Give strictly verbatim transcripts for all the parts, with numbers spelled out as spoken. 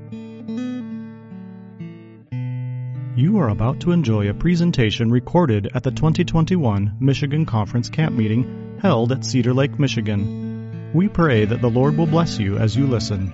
You are about to enjoy a presentation recorded at the twenty twenty-one Michigan Conference Camp Meeting held at Cedar Lake, Michigan. We pray that the Lord will bless you as you listen.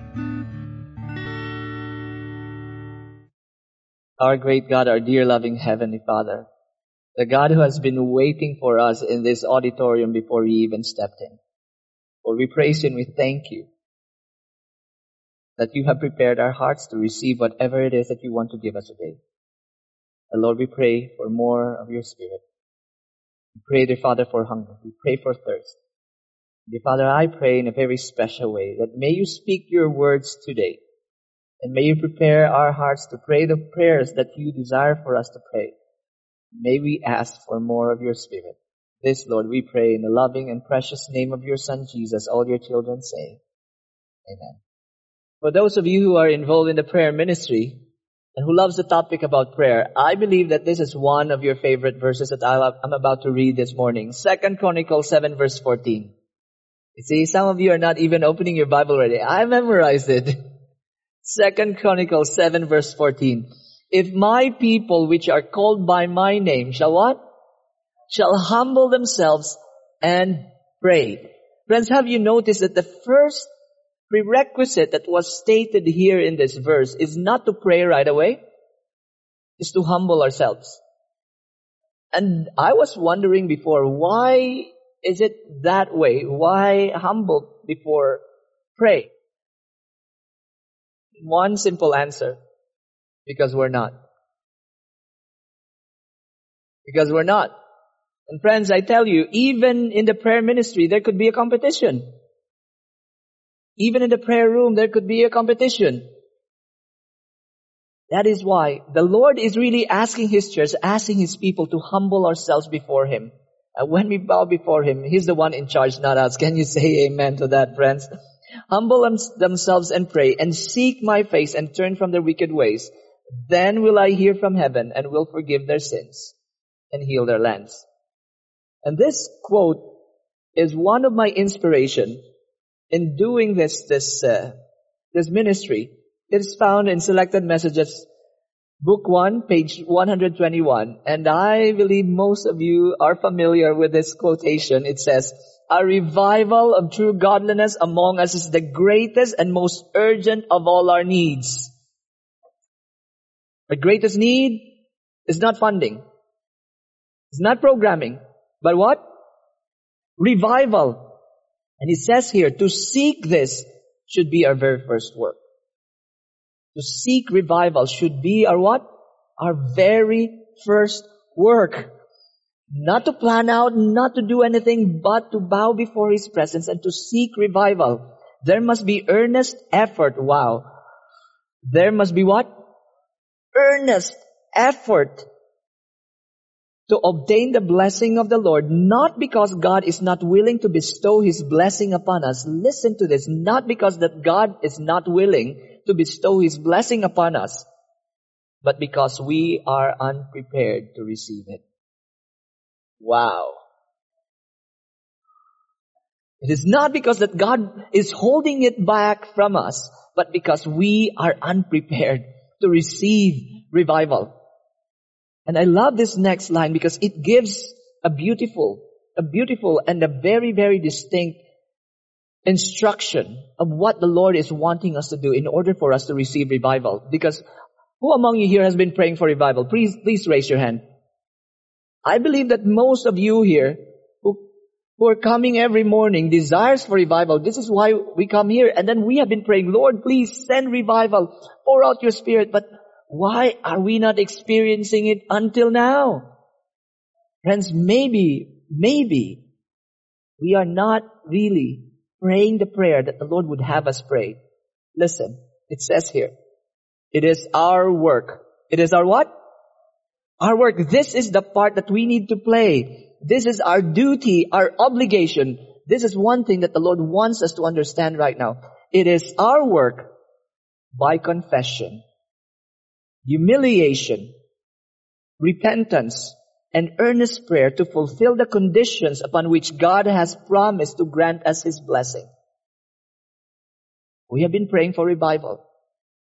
Our great God, our dear loving Heavenly Father, the God who has been waiting for us in this auditorium before we even stepped in. Lord, we praise you and we thank you that you have prepared our hearts to receive whatever it is that you want to give us today. And Lord, we pray for more of your Spirit. We pray, dear Father, for hunger. We pray for thirst. Dear Father, I pray in a very special way that may you speak your words today. And may you prepare our hearts to pray the prayers that you desire for us to pray. May we ask for more of your Spirit. This, Lord, we pray in the loving and precious name of your Son, Jesus. All your children say, Amen. For those of you who are involved in the prayer ministry, and who loves the topic about prayer, I believe that this is one of your favorite verses that I'm about to read this morning. Second Chronicles seven verse fourteen. You see, some of you are not even opening your Bible already. I memorized it. Second Chronicles seven verse fourteen. If my people which are called by my name shall what? Shall humble themselves and pray. Friends, have you noticed that the first prerequisite that was stated here in this verse is not to pray right away, is to humble ourselves. And I was wondering before, why is it that way? Why humble before pray? One simple answer. Because we're not. Because we're not. And friends, I tell you, even in the prayer ministry, there could be a competition. Even in the prayer room, there could be a competition. That is why the Lord is really asking His church, asking His people to humble ourselves before Him. And when we bow before Him, He's the one in charge, not us. Can you say amen to that, friends? Humble them- themselves and pray and seek my face and turn from their wicked ways. Then will I hear from heaven and will forgive their sins and heal their lands. And this quote is one of my inspiration in doing this, this, uh, this ministry. It is found in Selected Messages, Book one, page one hundred twenty-one. And I believe most of you are familiar with this quotation. It says, a revival of true godliness among us is the greatest and most urgent of all our needs. The greatest need is not funding. It's not programming. But what? Revival. And it says here, to seek this should be our very first work. To seek revival should be our what? Our very first work. Not to plan out, not to do anything, but to bow before His presence and to seek revival. There must be earnest effort. Wow. There must be what? Earnest effort to obtain the blessing of the Lord, not because God is not willing to bestow His blessing upon us. Listen to this. Not because that God is not willing to bestow His blessing upon us, but because we are unprepared to receive it. Wow. It is not because that God is holding it back from us, but because we are unprepared to receive revival. And I love this next line because it gives a beautiful, a beautiful and a very, very distinct instruction of what the Lord is wanting us to do in order for us to receive revival. Because who among you here has been praying for revival? Please, please raise your hand. I believe that most of you here who, who are coming every morning desires for revival. This is why we come here. And then we have been praying, Lord, please send revival. Pour out your Spirit. But why are we not experiencing it until now? Friends, maybe, maybe we are not really praying the prayer that the Lord would have us pray. Listen, it says here, it is our work. It is our what? Our work. This is the part that we need to play. This is our duty, our obligation. This is one thing that the Lord wants us to understand right now. It is our work by confession, humiliation, repentance, and earnest prayer to fulfill the conditions upon which God has promised to grant us His blessing. We have been praying for revival.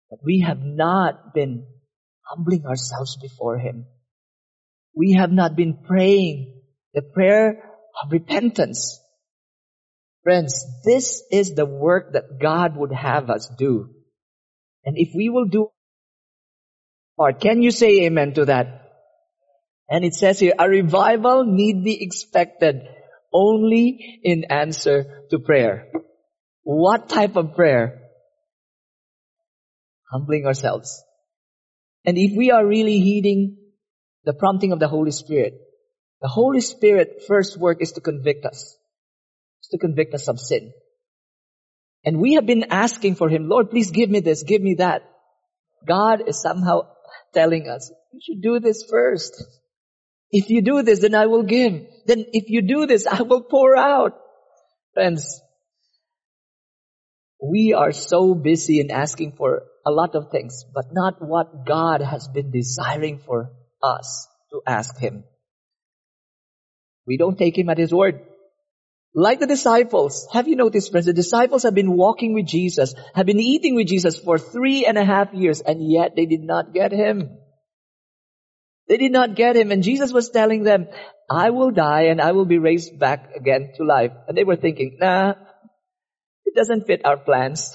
But we have not been humbling ourselves before Him. We have not been praying the prayer of repentance. Friends, this is the work that God would have us do. And if we will do our part, can you say amen to that? And it says here, a revival need be expected only in answer to prayer. What type of prayer? Humbling ourselves. And if we are really heeding the prompting of the Holy Spirit, the Holy Spirit first work is to convict us. It's to convict us of sin. And we have been asking for Him, Lord, please give me this, give me that. God is somehow telling us, you should do this first. If you do this, then I will give. Then if you do this, I will pour out. Friends, we are so busy in asking for a lot of things, but not what God has been desiring for us to ask Him. We don't take Him at His word. Like the disciples, have you noticed, friends, the disciples have been walking with Jesus, have been eating with Jesus for three and a half years, and yet they did not get Him. They did not get Him, and Jesus was telling them, I will die and I will be raised back again to life. And they were thinking, nah, it doesn't fit our plans.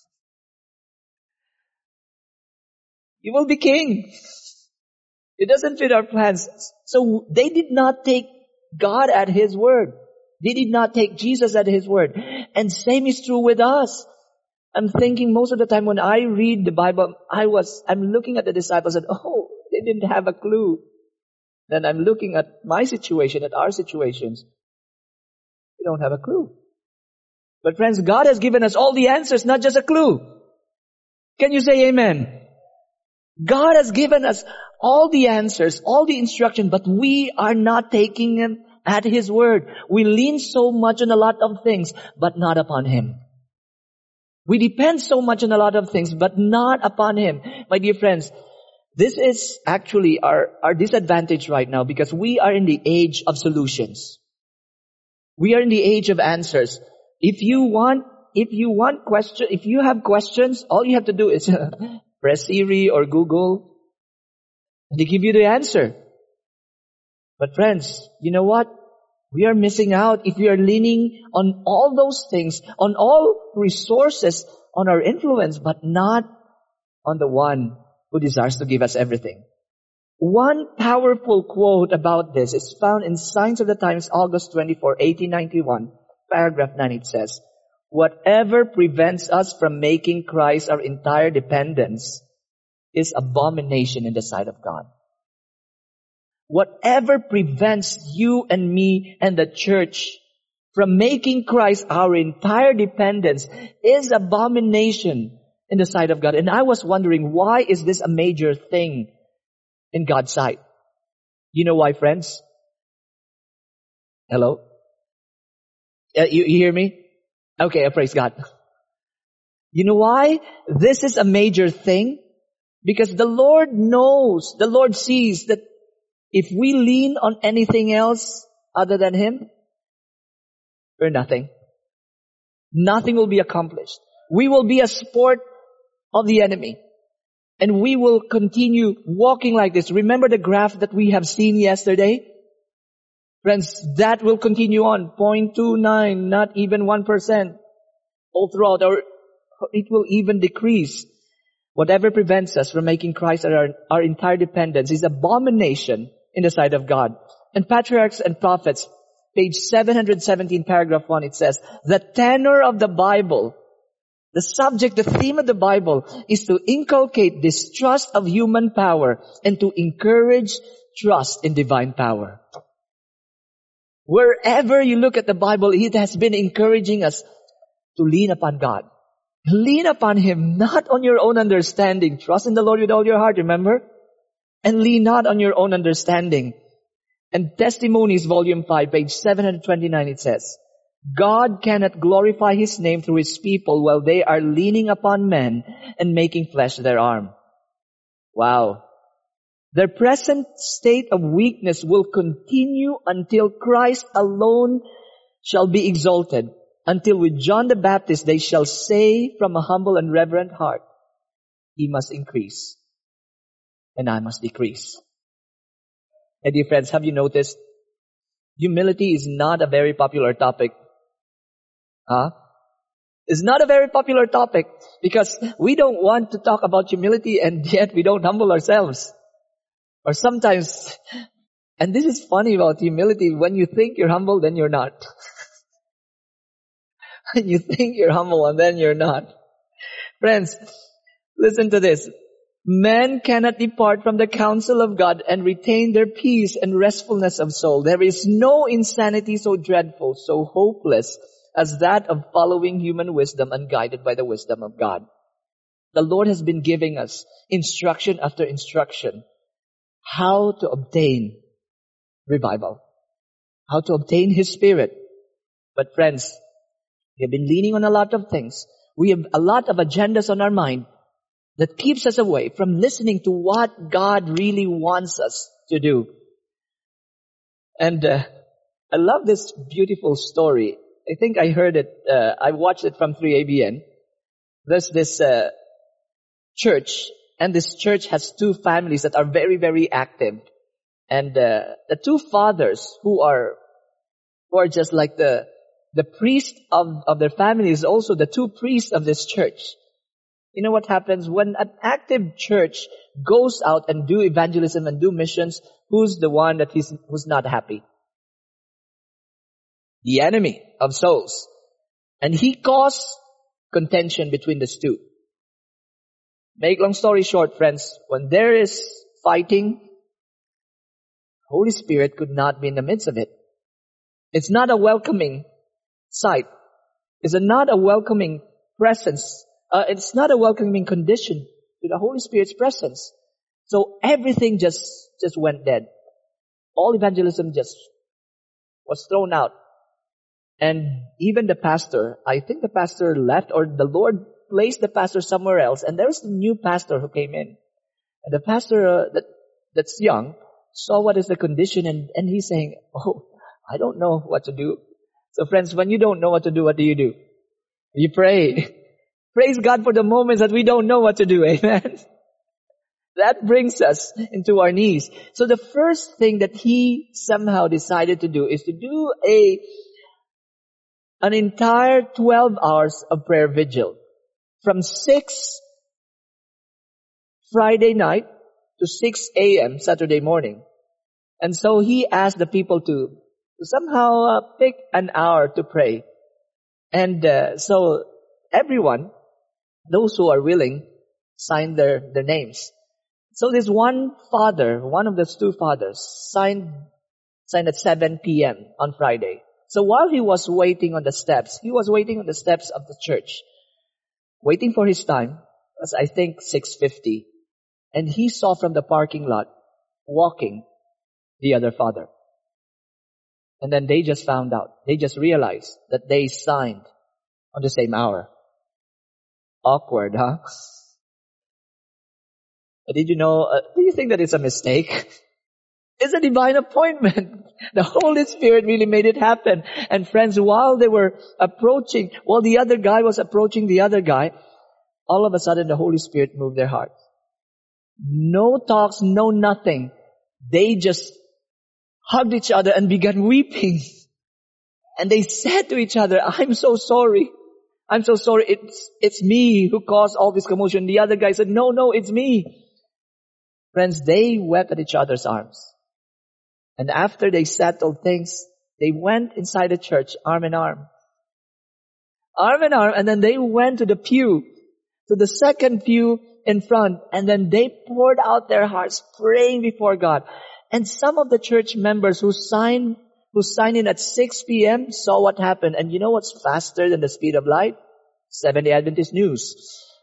You will be king. It doesn't fit our plans. So they did not take God at His word. They did not take Jesus at His word. And same is true with us. I'm thinking most of the time when I read the Bible, I was, I'm looking at the disciples and, oh, they didn't have a clue. Then I'm looking at my situation, at our situations. We don't have a clue. But friends, God has given us all the answers, not just a clue. Can you say amen? God has given us all the answers, all the instruction, but we are not taking Him at His word. We lean so much on a lot of things, but not upon Him. We depend so much on a lot of things, but not upon Him. My dear friends, this is actually our, our disadvantage right now because we are in the age of solutions. We are in the age of answers. If you want, if you want question, if you have questions, all you have to do is press Siri or Google and they give you the answer. But friends, you know what? We are missing out if we are leaning on all those things, on all resources, on our influence, but not on the one who desires to give us everything. One powerful quote about this is found in Signs of the Times, August twenty-fourth, eighteen ninety-one, paragraph nine. It says, whatever prevents us from making Christ our entire dependence is abomination in the sight of God. Whatever prevents you and me and the church from making Christ our entire dependence is abomination in the sight of God. And I was wondering, why is this a major thing in God's sight? You know why, friends? Hello? Uh, you, you hear me? Okay, praise God. You know why this is a major thing? Because the Lord knows, the Lord sees that if we lean on anything else other than Him, we're nothing. Nothing will be accomplished. We will be a sport of the enemy. And we will continue walking like this. Remember the graph that we have seen yesterday? Friends, that will continue on. zero point two nine, not even one percent. All throughout, or it will even decrease. Whatever prevents us from making Christ our, our entire dependence is abomination in the sight of God. And Patriarchs and Prophets, page seven hundred seventeen, paragraph one, it says, the tenor of the Bible, the subject, the theme of the Bible is to inculcate distrust of human power and to encourage trust in divine power. Wherever you look at the Bible, it has been encouraging us to lean upon God. Lean upon Him, not on your own understanding. Trust in the Lord with all your heart, remember? And lean not on your own understanding. And Testimonies, volume five, page seven hundred twenty-nine, it says, God cannot glorify His name through His people while they are leaning upon men and making flesh their arm. Wow. Their present state of weakness will continue until Christ alone shall be exalted. Until with John the Baptist they shall say from a humble and reverent heart, He must increase, and I must decrease. And dear friends, have you noticed? Humility is not a very popular topic. Huh? It's not a very popular topic because we don't want to talk about humility and yet we don't humble ourselves. Or sometimes, and this is funny about humility, when you think you're humble, then you're not. When you think you're humble and then you're not. Friends, listen to this. Men cannot depart from the counsel of God and retain their peace and restfulness of soul. There is no insanity so dreadful, so hopeless as that of following human wisdom unguided by the wisdom of God. The Lord has been giving us instruction after instruction how to obtain revival, how to obtain His Spirit. But friends, we have been leaning on a lot of things. We have a lot of agendas on our mind that keeps us away from listening to what God really wants us to do. And uh, I love this beautiful story. I think I heard it, uh, I watched it from three A B N. There's this uh, church, and this church has two families that are very, very active. And uh, the two fathers who are, who are just like the, the priest of, of their family is also the two priests of this church. You know what happens? When an active church goes out and do evangelism and do missions, who's the one that is, who's not happy? The enemy of souls. And he caused contention between the two. Make long story short, friends, when there is fighting, Holy Spirit could not be in the midst of it. It's not a welcoming sight. It's a not a welcoming presence. Uh, it's not a welcoming condition to the Holy Spirit's presence. So everything just, just went dead. All evangelism just was thrown out. And even the pastor, I think the pastor left, or the Lord placed the pastor somewhere else, and there's a new pastor who came in. And the pastor uh, that that's young saw what is the condition, and, and he's saying, oh, I don't know what to do. So friends, when you don't know what to do, what do you do? You pray. Praise God for the moments that we don't know what to do. Amen. That brings us into our knees. So the first thing that he somehow decided to do is to do a an entire twelve hours of prayer vigil. From six Friday night to six a.m. Saturday morning. And so he asked the people to, to somehow uh, pick an hour to pray. And uh, so everyone, those who are willing, signed their, their names. So this one father, one of those two fathers, signed, signed at seven p.m. on Friday. So while he was waiting on the steps, he was waiting on the steps of the church, waiting for his time, it was I think six fifty. And he saw from the parking lot, walking, the other father. And then they just found out, they just realized that they signed on the same hour. Awkward, huh? But did you know, uh, do you think that it's a mistake? It's a divine appointment. The Holy Spirit really made it happen. And friends, while they were approaching, while the other guy was approaching the other guy, all of a sudden the Holy Spirit moved their heart. No talks, no nothing. They just hugged each other and began weeping. And they said to each other, I'm so sorry. I'm so sorry. It's, it's me who caused all this commotion. The other guy said, no, no, it's me. Friends, they wept at each other's arms. And after they settled things, they went inside the church arm in arm. Arm in arm, and then they went to the pew, to the second pew in front, and then they poured out their hearts praying before God. And some of the church members who signed, who signed in at six p.m. saw what happened. And you know what's faster than the speed of light? Seventh-day Adventist News.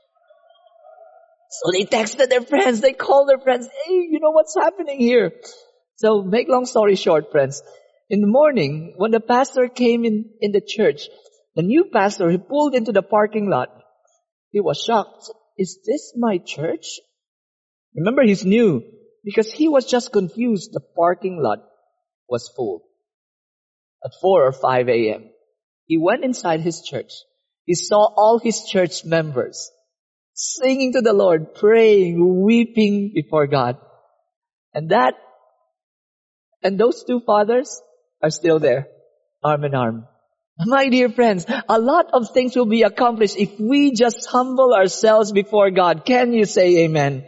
So they texted their friends, they called their friends, hey, you know what's happening here? So make long story short, friends, in the morning, when the pastor came in, in the church, the new pastor, he pulled into the parking lot. He was shocked. Is this my church? Remember, he's new, because he was just confused. The parking lot was full at four or five a.m. He went inside his church. He saw all his church members singing to the Lord, praying, weeping before God. And that, and those two fathers are still there, arm in arm. My dear friends, a lot of things will be accomplished if we just humble ourselves before God. Can you say amen?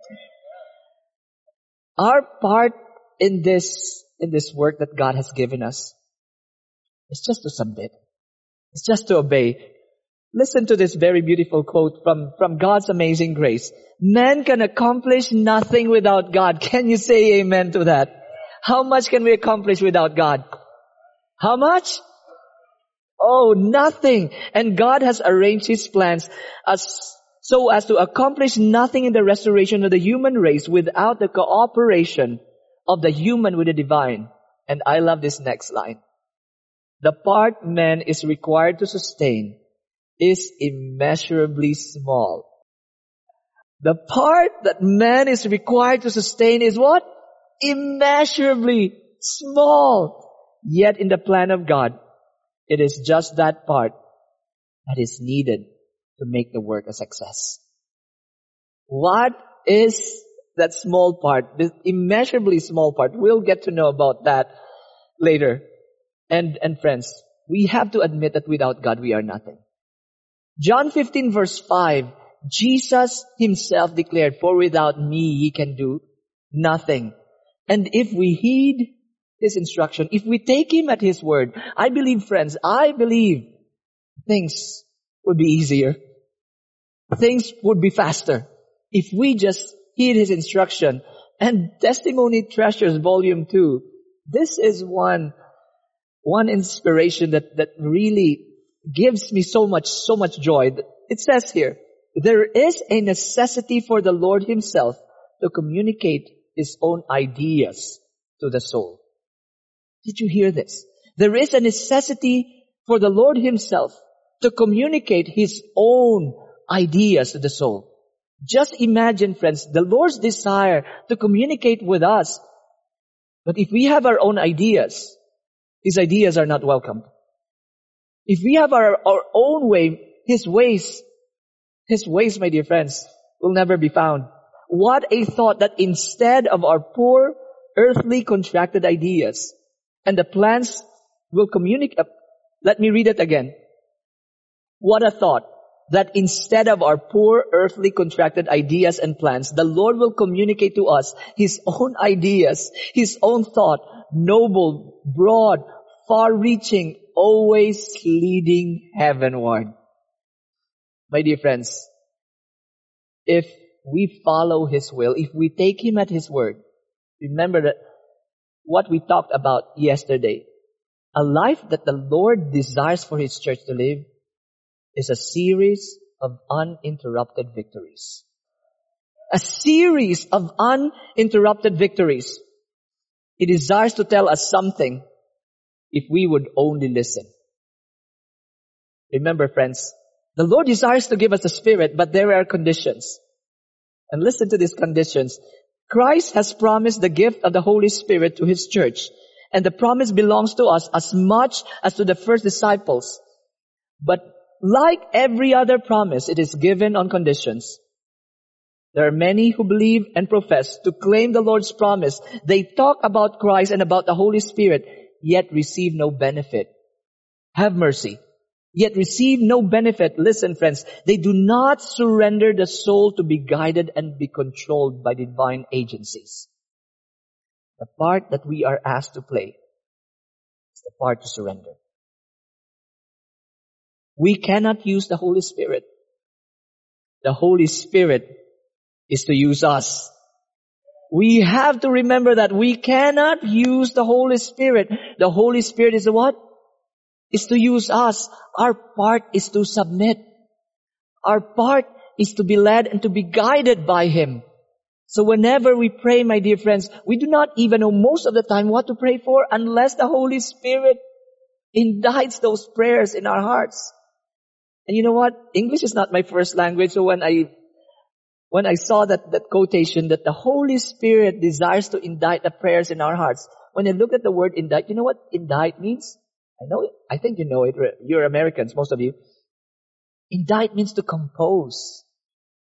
Our part in this, in this work that God has given us is just to submit. It's just to obey. Listen to this very beautiful quote from, from God's amazing grace. Man can accomplish nothing without God. Can you say amen to that? How much can we accomplish without God? How much? Oh, nothing. And God has arranged His plans as so as to accomplish nothing in the restoration of the human race without the cooperation of the human with the divine. And I love this next line. The part man is required to sustain is immeasurably small. The part that man is required to sustain is what? Immeasurably small. Yet in the plan of God, it is just that part that is needed to make the work a success. What is that small part? The immeasurably small part. We'll get to know about that later. And, and friends, we have to admit that without God we are nothing. John fifteen verse five, Jesus Himself declared, for without me ye can do nothing. And if we heed His instruction, if we take Him at His word, I believe, friends, I believe things would be easier. Things would be faster if we just heed His instruction. And Testimony Treasures Volume two, this is one, one inspiration that, that really gives me so much, so much joy. It says here, there is a necessity for the Lord Himself to communicate His own ideas to the soul. Did you hear this? There is a necessity for the Lord Himself to communicate His own ideas to the soul. Just imagine, friends, the Lord's desire to communicate with us. But if we have our own ideas, His ideas are not welcomed. If we have our, our own way, His ways, His ways, my dear friends, will never be found. What a thought that instead of our poor, earthly, contracted ideas, and the plans will communicate. Uh, let me read it again. What a thought that instead of our poor, earthly, contracted ideas and plans, the Lord will communicate to us His own ideas, His own thought, noble, broad, far-reaching, always leading heavenward. My dear friends, if we follow His will, if we take Him at His word, remember that what we talked about yesterday, a life that the Lord desires for His church to live is a series of uninterrupted victories. A series of uninterrupted victories. He desires to tell us something if we would only listen. Remember, friends, the Lord desires to give us the Spirit, but there are conditions. And listen to these conditions. Christ has promised the gift of the Holy Spirit to His church. And the promise belongs to us as much as to the first disciples. But like every other promise, it is given on conditions. There are many who believe and profess to claim the Lord's promise. They talk about Christ and about the Holy Spirit, yet receive no benefit. Have mercy. Yet receive no benefit. Listen, friends, they do not surrender the soul to be guided and be controlled by divine agencies. The part that we are asked to play is the part to surrender. We cannot use the Holy Spirit. The Holy Spirit is to use us. We have to remember that we cannot use the Holy Spirit. The Holy Spirit is the what? Is to use us. Our part is to submit. Our part is to be led and to be guided by Him. So whenever we pray, my dear friends, we do not even know most of the time what to pray for unless the Holy Spirit indites those prayers in our hearts. And you know what? English is not my first language, so when I when I saw that, that quotation that the Holy Spirit desires to indite the prayers in our hearts, when I look at the word indite, you know what indite means? I know it. I think you know it. You're Americans, most of you. Indite means to compose.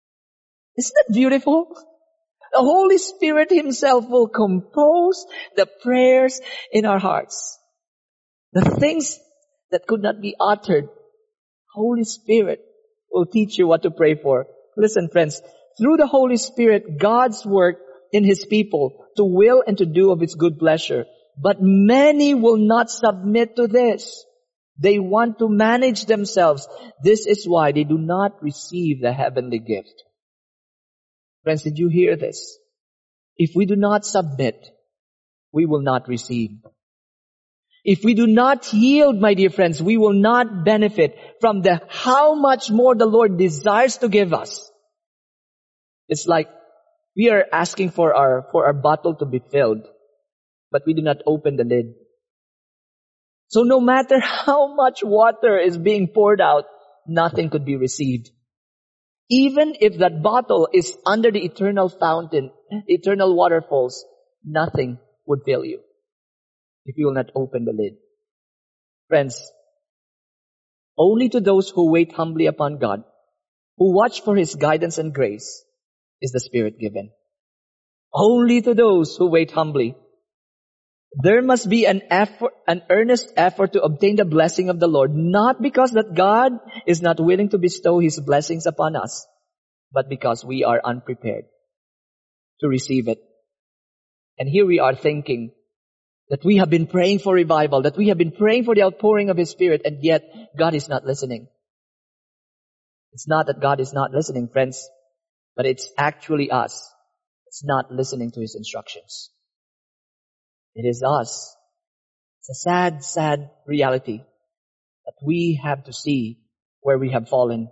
Isn't that beautiful? The Holy Spirit Himself will compose the prayers in our hearts. The things that could not be uttered, Holy Spirit will teach you what to pray for. Listen, friends, through the Holy Spirit, God's work in His people to will and to do of His good pleasure. But many will not submit to this. They want to manage themselves. This is why they do not receive the heavenly gift. Friends, did you hear this? If we do not submit, we will not receive. If we do not yield, my dear friends, we will not benefit from the how much more the Lord desires to give us. It's like we are asking for our, for our bottle to be filled, but we do not open the lid. So no matter how much water is being poured out, nothing could be received. Even if that bottle is under the eternal fountain, eternal waterfalls, nothing would fill you if you will not open the lid. Friends, only to those who wait humbly upon God, who watch for His guidance and grace, is the Spirit given. Only to those who wait humbly. There must be an effort, an earnest effort to obtain the blessing of the Lord, not because that God is not willing to bestow His blessings upon us, but because we are unprepared to receive it. And here we are thinking that we have been praying for revival, that we have been praying for the outpouring of His Spirit, and yet God is not listening. It's not that God is not listening, friends, but it's actually us. It's not listening to His instructions. It is us. It's a sad, sad reality that we have to see where we have fallen.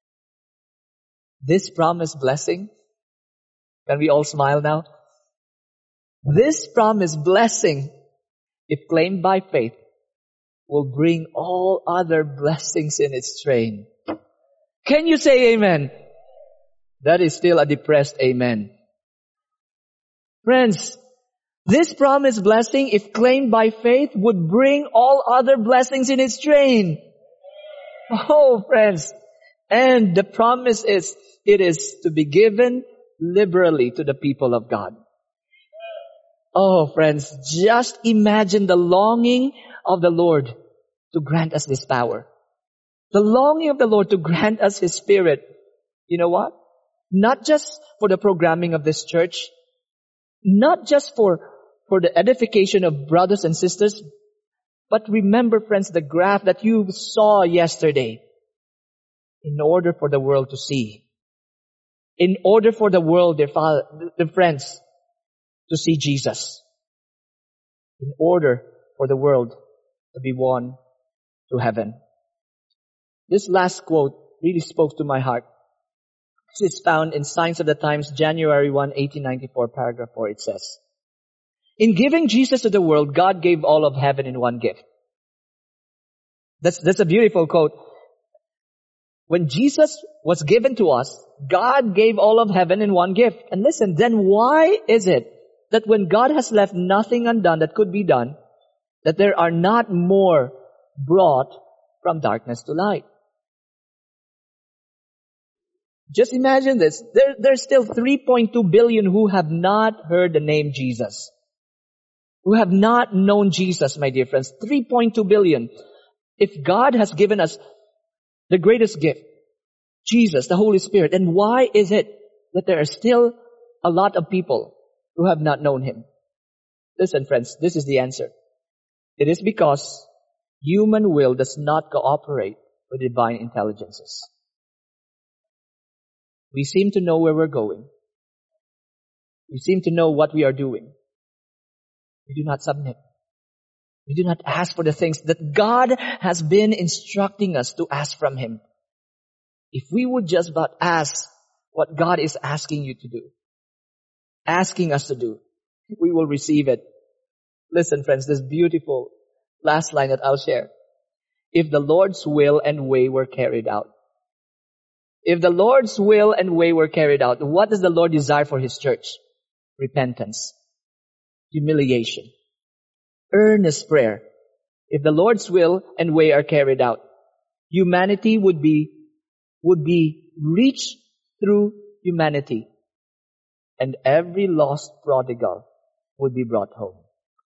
This promised blessing, can we all smile now? This promised blessing, if claimed by faith, will bring all other blessings in its train. Can you say amen? That is still a depressed amen. Friends, this promised blessing, if claimed by faith, would bring all other blessings in its train. Oh, friends. And the promise is, it is to be given liberally to the people of God. Oh, friends, just imagine the longing of the Lord to grant us this power. The longing of the Lord to grant us His Spirit. You know what? Not just for the programming of this church, not just for for the edification of brothers and sisters. But remember, friends, the graph that you saw yesterday. In order for the world to see. In order for the world, their, father, their friends, to see Jesus. In order for the world to be won to heaven. This last quote really spoke to my heart. This is found in Signs of the Times, January first, eighteen ninety-four, paragraph four. It says, in giving Jesus to the world, God gave all of heaven in one gift. That's, that's a beautiful quote. When Jesus was given to us, God gave all of heaven in one gift. And listen, then why is it that when God has left nothing undone that could be done, that there are not more brought from darkness to light? Just imagine this. There, there's still three point two billion who have not heard the name Jesus. Who have not known Jesus, my dear friends. three point two billion. If God has given us the greatest gift, Jesus, the Holy Spirit, then why is it that there are still a lot of people who have not known Him? Listen, friends, this is the answer. It is because human will does not cooperate with divine intelligences. We seem to know where we're going. We seem to know what we are doing. We do not submit. We do not ask for the things that God has been instructing us to ask from Him. If we would just but ask what God is asking you to do, asking us to do, we will receive it. Listen, friends, this beautiful last line that I'll share. If the Lord's will and way were carried out. If the Lord's will and way were carried out, what does the Lord desire for His church? Repentance. Humiliation. Earnest prayer. If the Lord's will and way are carried out, humanity would be, would be reached through humanity, and every lost prodigal would be brought home.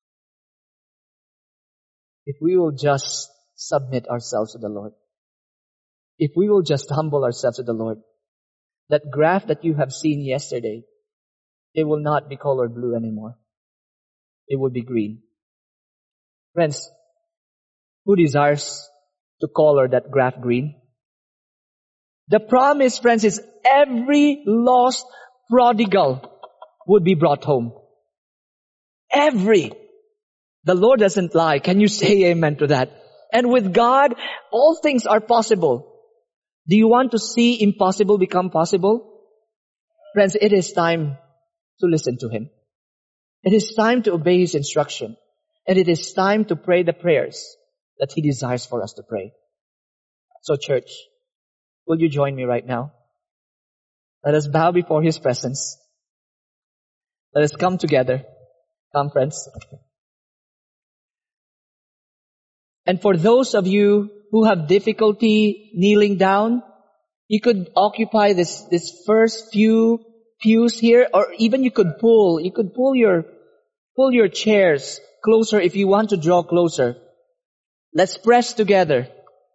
If we will just submit ourselves to the Lord, if we will just humble ourselves to the Lord, that graph that you have seen yesterday, it will not be colored blue anymore. It will be green. Friends, who desires to color that graph green? The promise, friends, is every lost prodigal would be brought home. Every. The Lord doesn't lie. Can you say amen to that? And with God, all things are possible. Do you want to see impossible become possible? Friends, it is time to listen to Him. It is time to obey His instruction. And it is time to pray the prayers that He desires for us to pray. So church, will you join me right now? Let us bow before His presence. Let us come together. Come, friends. And for those of you who have difficulty kneeling down, you could occupy this, this first few pews here, or even you could pull, you could pull your, pull your chairs closer if you want to draw closer. Let's press together.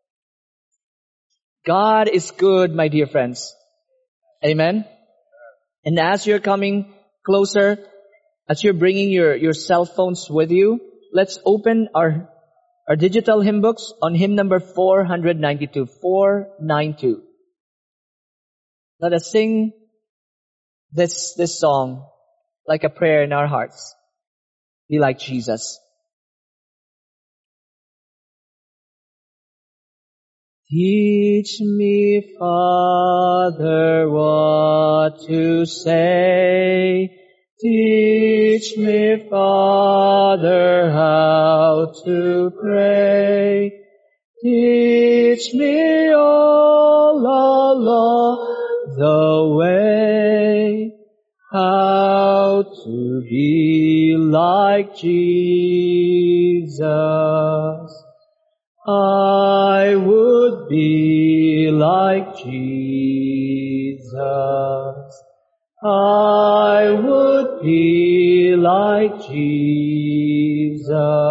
God is good, my dear friends. Amen. And as you're coming closer, as you're bringing your, your cell phones with you, let's open our, our digital hymn books on hymn number four ninety-two, four ninety-two. Let us sing this, this song like a prayer in our hearts. Be like Jesus. Teach me, Father, what to say. Teach me, Father, how to pray. Teach me all along the way how to be like Jesus. I would be like Jesus. I would be like Jesus.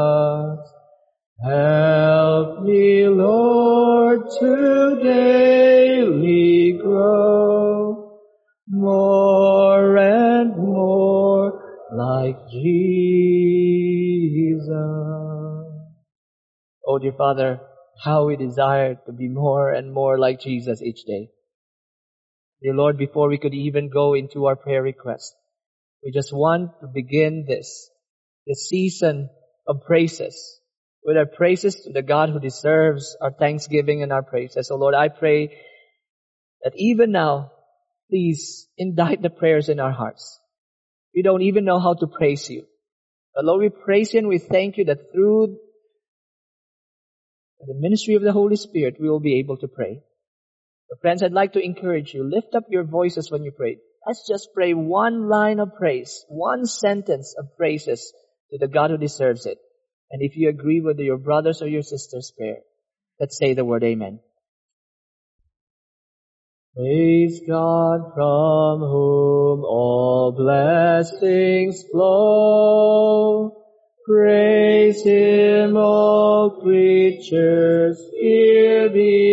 Help me, Lord, to daily grow more and more like Jesus. Oh, dear Father, how we desire to be more and more like Jesus each day. Dear Lord, before we could even go into our prayer request, we just want to begin this, this season of praises, with our praises to the God who deserves our thanksgiving and our praises. So Lord, I pray that even now, please indict the prayers in our hearts. We don't even know how to praise you. But Lord, we praise you and we thank you that through the ministry of the Holy Spirit, we will be able to pray. So friends, I'd like to encourage you, lift up your voices when you pray. Let's just pray one line of praise, one sentence of praises to the God who deserves it. And if you agree with your brother's or your sister's prayer, let's say the word amen. Praise God from whom all blessings flow. Praise Him, all creatures here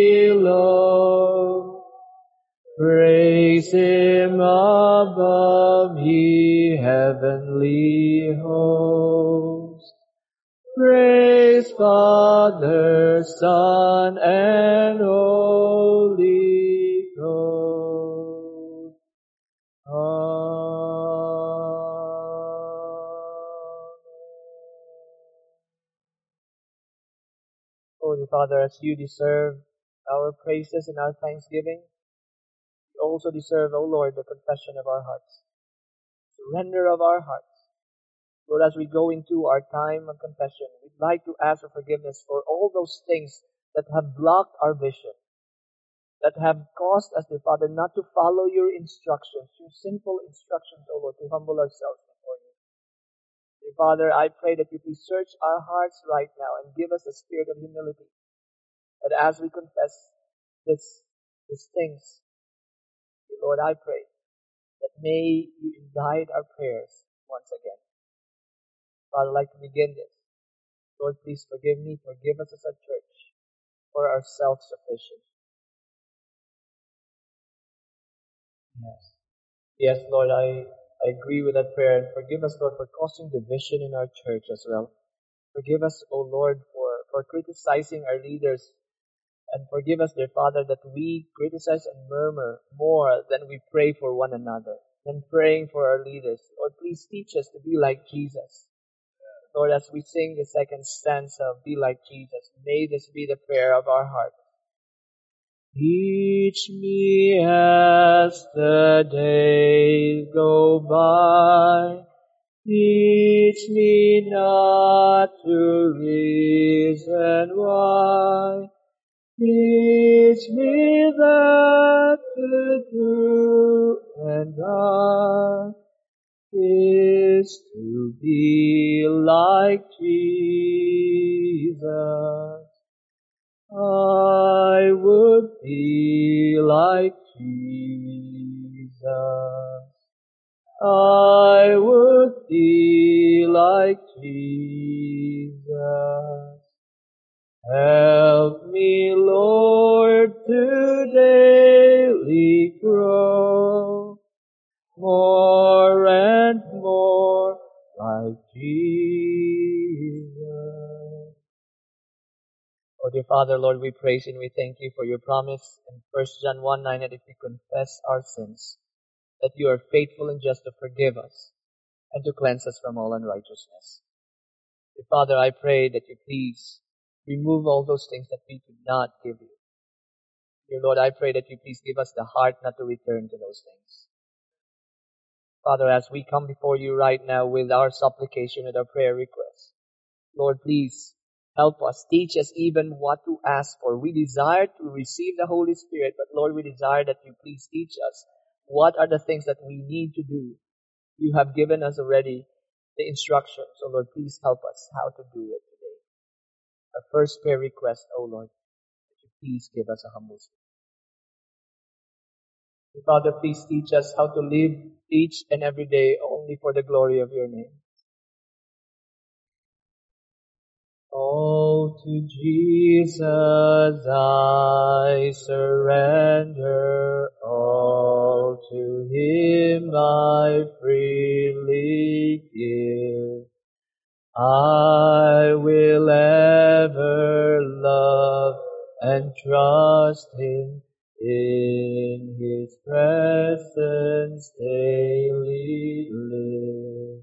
below. Praise Him above, ye heavenly hosts. Praise Father, Son, and Holy Ghost. Holy Father, as you deserve our praises and our thanksgiving, you also deserve, O Lord, the confession of our hearts, surrender of our hearts. Lord, as we go into our time of confession, we'd like to ask for forgiveness for all those things that have blocked our vision, that have caused us, dear Father, not to follow your instructions, your simple instructions, O Lord, to humble ourselves before you. Dear Father, I pray that you please search our hearts right now and give us a spirit of humility, that as we confess this, these things, dear Lord, I pray may you indict our prayers once again. Father, I'd like to begin this. Lord, please forgive me, forgive us as a church for our self-sufficiency. Yes. Yes, Lord, I, I agree with that prayer. And forgive us, Lord, for causing division in our church as well. Forgive us, O Lord, for, for criticizing our leaders. And forgive us, dear Father, that we criticize and murmur more than we pray for one another, than praying for our leaders. Lord, please teach us to be like Jesus. Lord, as we sing the second stanza of Be Like Jesus, may this be the prayer of our heart. Teach me as the days go by. Teach me not to reason why. Teach me that to do and I is to be like Jesus. I would be like Jesus. I would be like Jesus. Help me, Lord, to daily grow more and more like Jesus. Oh, dear Father, Lord, we praise you and we thank you for your promise in First John one nine that if we confess our sins, that you are faithful and just to forgive us and to cleanse us from all unrighteousness. Dear Father, I pray that you please remove all those things that we do not give you. Dear Lord, I pray that you please give us the heart not to return to those things. Father, as we come before you right now with our supplication and our prayer requests, Lord, please help us, teach us even what to ask for. We desire to receive the Holy Spirit, but Lord, we desire that you please teach us what are the things that we need to do. You have given us already the instructions, so Lord, please help us how to do it today. Our first prayer request, oh Lord, that you please give us a humble spirit. Father, please teach us how to live each and every day only for the glory of your name. Oh, to Jesus I surrender, all to him I freely give. I will ever love and trust him, in his presence daily live.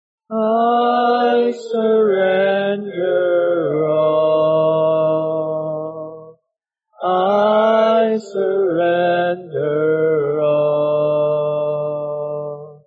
I surrender all. I surrender all.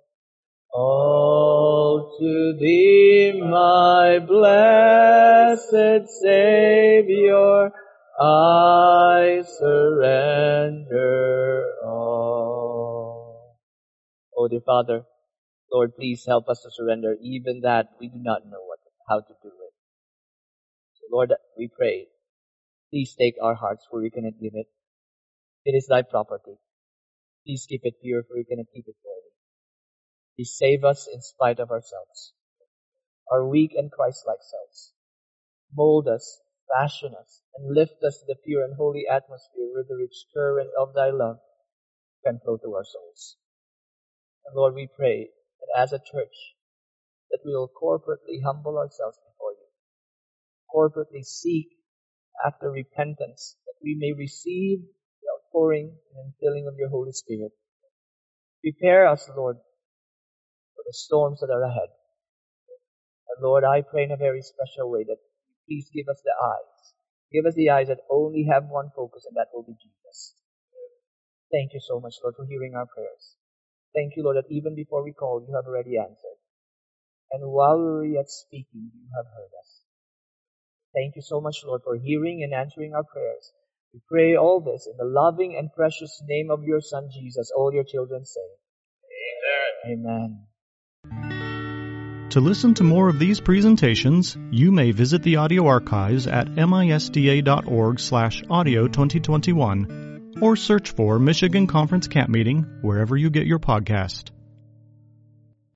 All to thee, my blessed Savior, I surrender all. Oh, dear Father, Lord, please help us to surrender even that we do not know what, how to do it. So, Lord, we pray, please take our hearts for we cannot give it. It is thy property. Please keep it pure for we cannot keep it for thee. Please save us in spite of ourselves, our weak and Christ-like selves. Mold us, fashion us, and lift us to the pure and holy atmosphere where the rich current of thy love can flow to our souls. And Lord, we pray that as a church, that we will corporately humble ourselves before you, corporately seek after repentance, that we may receive the outpouring and filling of your Holy Spirit. Prepare us, Lord, for the storms that are ahead. And Lord, I pray in a very special way that please give us the eyes. Give us the eyes that only have one focus, and that will be Jesus. Thank you so much, Lord, for hearing our prayers. Thank you, Lord, that even before we called, you have already answered. And while we were yet speaking, you have heard us. Thank you so much, Lord, for hearing and answering our prayers. We pray all this in the loving and precious name of your Son, Jesus. All your children say, Amen. Amen. To listen to more of these presentations, you may visit the audio archives at misda.org slash audio 2021 or search for Michigan Conference Camp Meeting wherever you get your podcast.